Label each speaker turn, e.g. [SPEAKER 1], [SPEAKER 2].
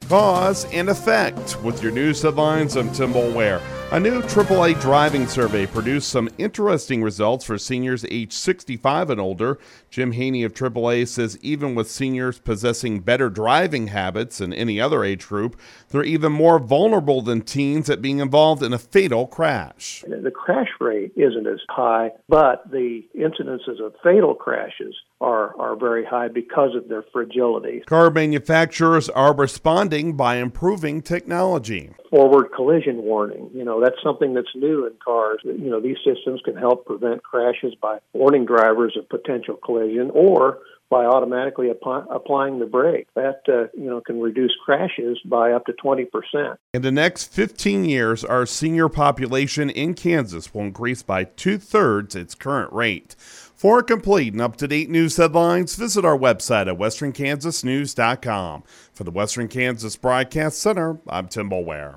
[SPEAKER 1] Cause and effect. With your news headlines, I'm Tim Boulware. A new AAA driving survey produced some interesting results for seniors age 65 and older. Jim Haney of AAA says even with seniors possessing better driving habits than any other age group, they're even more vulnerable than teens at being involved in a fatal crash.
[SPEAKER 2] The crash rate isn't as high, but the incidences of fatal crashes are very high because of their fragility.
[SPEAKER 1] Car manufacturers are responding by improving technology.
[SPEAKER 2] Forward collision warning, that's something that's new in cars. These systems can help prevent crashes by warning drivers of potential collision or by automatically applying the brake. That, can reduce crashes by up to 20%.
[SPEAKER 1] In the next 15 years, our senior population in Kansas will increase by 2/3 its current rate. For complete and up-to-date news headlines, visit our website at westernkansasnews.com. For the Western Kansas Broadcast Center, I'm Tim Boulware.